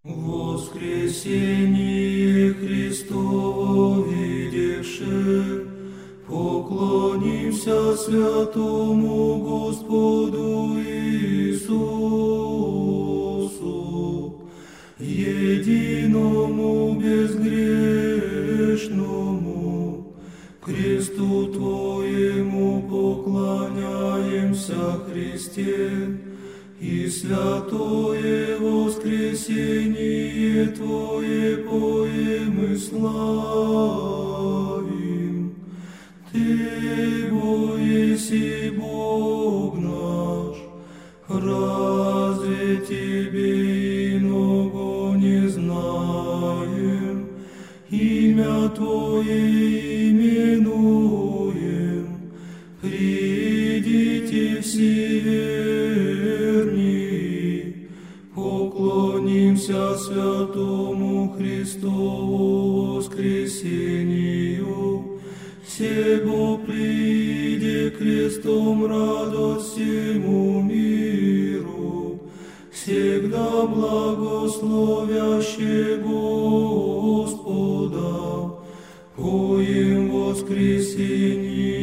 Воскресение Христово видевши, поклонимся святому Господу Иисусу, единому безгрешному, кресту Твоему поклоняемся, Христе, и святое воскресение Твое поем и славим. Ты, бо еси Бог наш, разве Тебе иного не знаем? Имя Твое именуем, придите все верни, поклонимся святому Христову воскресению, себо приди крестом радость всему миру, всегда благословяще Господа, поем воскресенье.